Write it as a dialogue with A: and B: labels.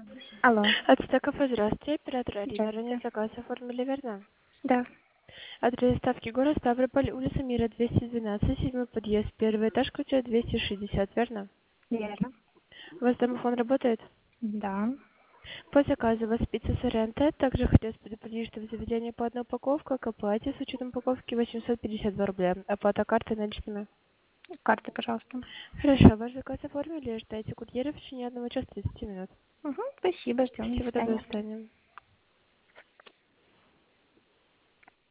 A: Алло,
B: Ацтеков, здравствуйте. Оператор Арина. Ранее
A: здравствуйте.
B: заказ оформили, верно?
A: Да,
B: Адрес доставки город Ставрополь, улица Мира, 212, седьмой подъезд, первый этаж, квартира 260, верно?
A: верно.
B: У вас домофон работает?
A: Да.
B: По заказу у вас пицца Соренто. Также хотелось предупредить, что в заведении по одной упаковке к оплате с учетом упаковки 852 рубля. Оплата картой наличными.
A: Карты, пожалуйста.
B: Хорошо, ваш заказ оформили. Ждайте курьера в течение 1 часа 30 минут.
A: Угу, спасибо, ждем. До
B: Всего доброго, до
A: свидания.
B: свидания.